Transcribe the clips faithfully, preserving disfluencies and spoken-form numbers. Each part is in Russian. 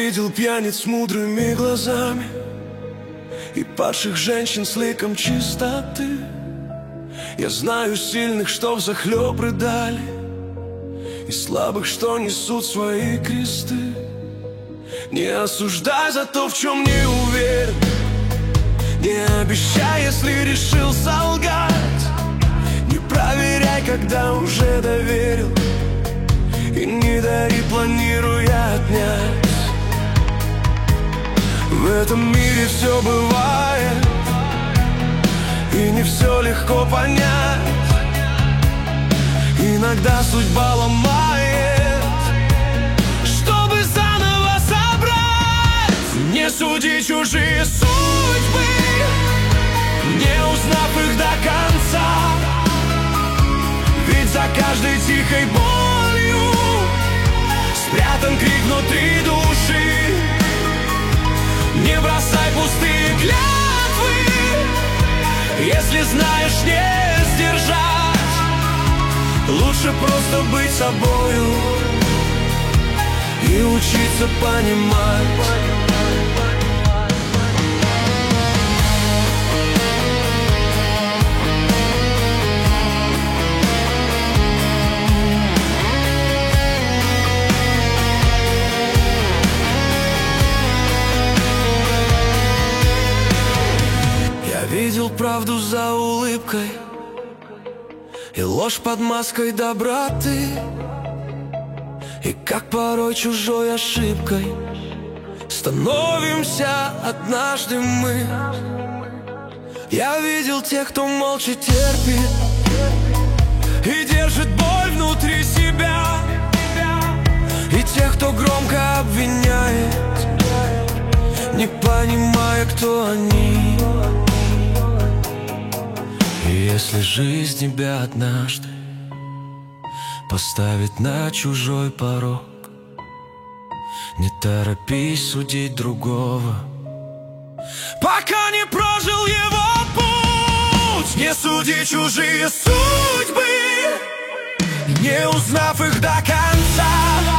видел пьяниц с мудрыми глазами и падших женщин с ликом чистоты. Я знаю сильных, что взахлеб рыдали, и слабых, что несут свои кресты. Не осуждай за то, в чем не уверен, не обещай, если решил солгать. Не проверяй, когда уже доверил, и не дари, планируя отнять. В этом мире все бывает, и не все легко понять. Иногда судьба ломает, чтобы заново собрать. Не суди чужие судьбы, не узнав их до конца. Ведь за каждой тихой болью спрятан крик внутри души. Не бросай пустые клятвы, если знаешь, не сдержать. Лучше просто быть собою и учиться понимать. Видел правду за улыбкой и ложь под маской доброты, и как порой чужой ошибкой становимся однажды мы. Я видел тех, кто молча терпит и держит боль внутри себя, и тех, кто громко обвиняет, не понимая, кто они. Если жизнь тебя однажды поставит на чужой порог, не торопись судить другого, пока не прожил его путь. Не суди чужие судьбы, не узнав их до конца.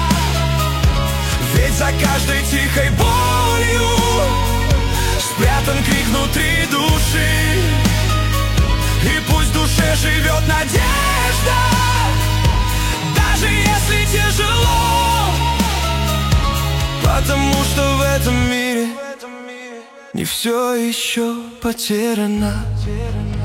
Ведь за каждой тихой болью спрятан крик внутри души. И пусть в душе живет надежда, даже если тяжело, потому что в этом мире не все еще потеряно.